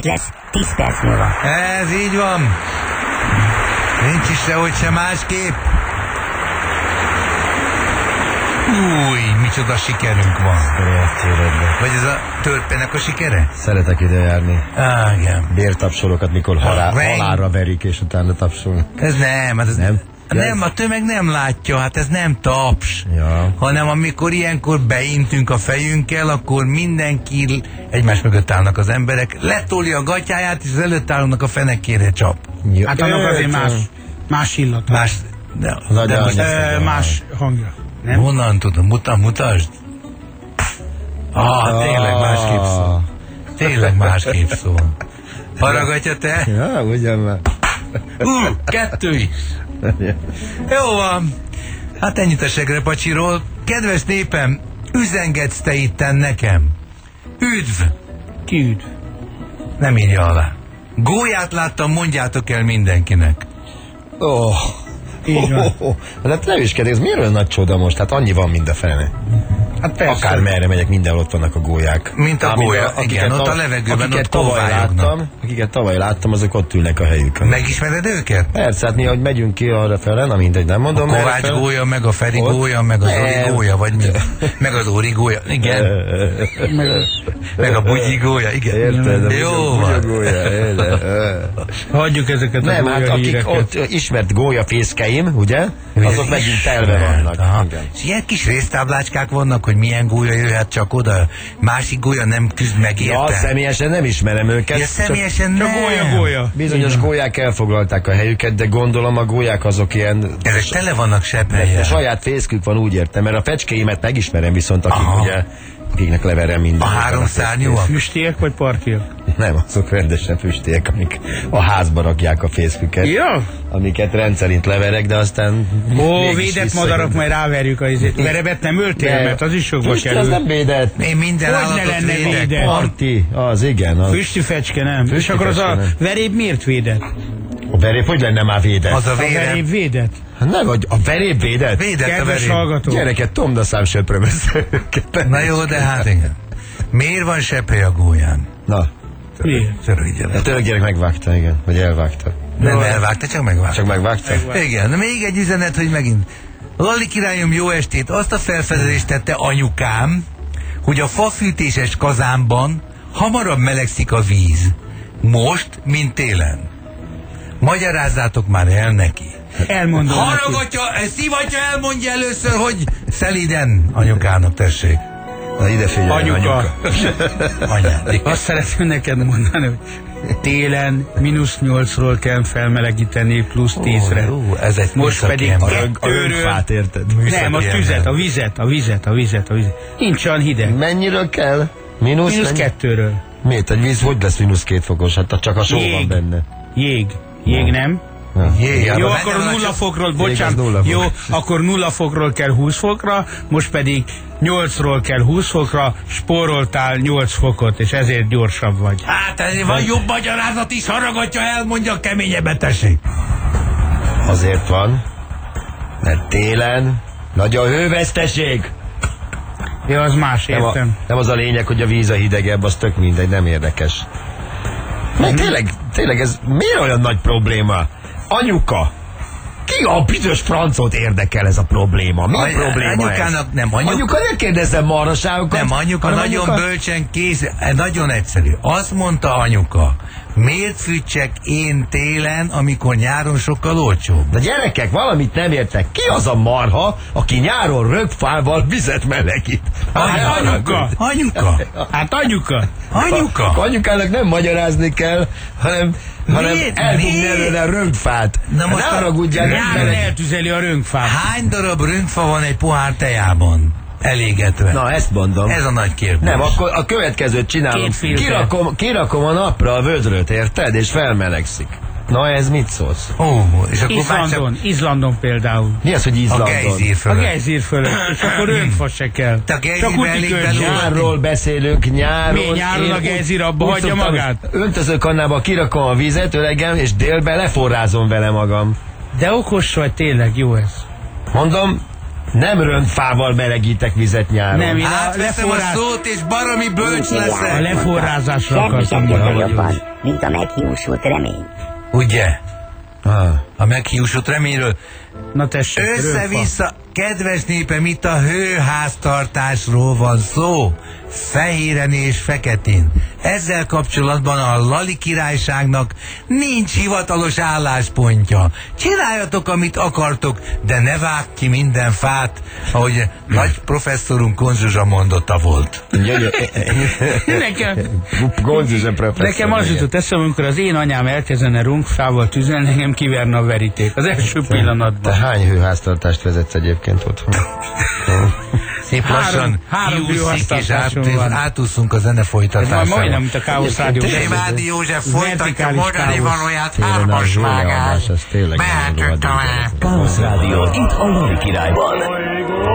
lesz 10 perc múlva. Ez így van. Nincs is sehogy se másképp. Új, micsoda sikerünk van. Vagy ez a törpenek a sikere? Szeretek ide járni. Igen. Bértapsolokat, mikor halálra verik, és utána tapsolnak. Ez nem, hát ez nem. Nem, a tömeg nem látja, hát ez nem taps. Ja. Hanem amikor ilyenkor beintünk a fejünkkel, akkor mindenki egymás mögött állnak az emberek, letolja a gatyáját, és az előtt állónak a fenekére csap. Ja. Hát annak azért más illata. Más hangja. Nem? Honnan tudom? Mutasd. Tényleg másképp szól. Tényleg másképp szól. Haragatja te? Ja, ugyan már. 2 is. Jó van. Hát ennyit a Segrepacsiról. Kedves népem, üzengetsz te itten nekem. Üdv! Ki üdv? Nem írja alá. Gólyát láttam, mondjátok el mindenkinek. Így van. Hát levéskedés, ez miért olyan nagy csoda most? Hát annyi van, mint a fene. Hát persze. Akár merre megyek, mindenhol ott vannak a gólyák. Mint a gólya, igen, ott a levegőben, ott tóvályognak. Akiket tavaly láttam, azok ott ülnek a helyükön. Megismered őket? Persze, hát mi, ahogy megyünk ki arra fele, na mindegy, nem mondom. A Kovács gólya, meg a Feri gólya, meg az Ori gólya, vagy mi? Meg az Ori gólya, igen. Meg a Bugyi gólya, igen. Érted? Jó van. Hagyjuk ezeket a nem, hát akik ott ismert gólyafészkeim, ugye? Azok megint telve vannak. És ilyen kis résztáblácskák vannak, hogy milyen gólya jöhet csak oda, másik gólya nem küzd meg érte. Ja, személyesen nem ismerem őket. Ja, személyesen nem. Gólya. Bizonyos gólyák elfoglalták a helyüket, de gondolom a gólyák azok ilyen... Ezek tele vannak sepphelyel. Saját fészkük van, úgy értem, mert a fecskéimet megismerem viszont, akik ugye, akiknek leverem minden. A 3 szárnyúak? Füstiek vagy partiak? Nem, azok rendesen füstiek, amik a házba rakják a fészküket. Ja. Amiket rendszerint leverek, de aztán... Védett madarak, majd ráverjük a izét. Verebet nem öltél, mert az is sokba kerül. Az nem védett. Én minden állatot védek. Parti, az igen. Az. Füsti fecske nem. És akkor az a veréb miért védett? A veréb hogy lenne már védett? Az a A veréb védett? Hát nem, a veréb védett? Védett a Kedves veréb. hallgató. Gyereket, tomdaszám söpröm össze őket. Na jó, de hát igen. Miért van sepphely a gólyán? Na. Miért? Szöröggyerek. A török gyerek megvágta, igen. Vagy elvágta. Nem elvágta, csak megvágta. Csak megvágta? Igen, még egy üzenet, hogy megint. Lalli királyom, jó estét! Azt a felfedezést tette anyukám, hogy a fafűtéses kazánban hamarabb melegszik a víz. Most, mint télen. Magyarázzátok már el neki. Elmondom. Haragatja, szivatja, elmondja először, hogy szeliden anyukának, tessék. Na ide figyelj, Anyuka. Anyád. Azt szeretném neked mondani, hogy télen -8-ról kell felmelegíteni +10-re. Ez egy Most pedig a rögfát, érted? Nem, a tüzet, a vizet. Nincs olyan hideg. Mennyiről kell? -2-ről. Miért? Egy víz hogy lesz -2 fokos? Hát csak a só van benne. Jég nem? Jó, akkor 0 fokról, bocsánat, jó, akkor 0 fokról kell 20 fokra, most pedig 8-ról kell 20 fokra, spóroltál 8 fokot, és ezért gyorsabb vagy. Hát ezért van jobb magyarázat is, haragatja, elmondja, keményebbet, tessék. Azért van, mert télen nagy a hőveszteség. Ja, az más, értem. Nem az a lényeg, hogy a víz a hidegebb, az tök mindegy, nem érdekes. Meg tényleg ez miért olyan nagy probléma? Anyuka! Ki a bizonyos francot érdekel ez a probléma? Mi a probléma anyukának, ez? Anyuka, ne kérdezzem marhaságokat. Nem, anyuka nagyon bölcsen nagyon egyszerű. Azt mondta anyuka, miért fűtsek én télen, amikor nyáron sokkal olcsóbb? De gyerekek, valamit nem értek. Ki az a marha, aki nyáron rögfával vizet melegít? Anyuka! Hát anyuka! Anyukának nem magyarázni kell, hanem eldugni előle a rögfát. Na most nyáron eltüzeli a rögfát. Hány darab rögfa van egy pohár tejában? Elégetve. Na, ezt mondom. Ez a nagy kérdés. Nem, akkor a következőt csinálom. Kirakom a napra a vödröt, érted? És felmelegszik. Na, ez mit szólsz? És akkor Izlandon például. Mi az, hogy Izlandon? A gejzír fölött. És akkor rögfa se kell. Csak nyárról beszélünk, nyáron. Mi nyáron a gejzír abba hagyja magát? Öntözőkannába kirakom a vizet, öregem, és délben leforrázom vele magam. De okos vagy, tényleg jó ez. Mondom, Nem röntfával melegítek vizet nyáron. Nem, én átveszem a szót, és baromi bölcs a leszek. leforrázásra Semmi akartam sem mondani. jobban, mint a meghiúsult remény. Ugye? A meghiúsult reményről. Na tessék, Össze-vissza, kedves népem, itt a hőháztartásról van szó. Fehéren és feketén. Ezzel kapcsolatban a Lali királyságnak nincs hivatalos álláspontja. Csináljatok, amit akartok, de ne vágj ki minden fát, ahogy nagy professzorunk Konzsuzsa mondotta volt. Nekem az jutott eszembe, amikor az én anyám elkezdene runkfával tüzelni, engem kiverne a veríték. Az első pillanatban. Te hány hőháztartást vezetsz egyébként otthon? Szép lassan három kiúszik, és háztartáson van. átúszunk a zene Ez folytatására. már majdnem, mint a Káosz Rádió. Révádi József folytatja Vertikális mondani káosz. valóját, hármas vágás. Ez tényleg Mehetünk tovább. Káosz Rádió, itt a Lali Királyban.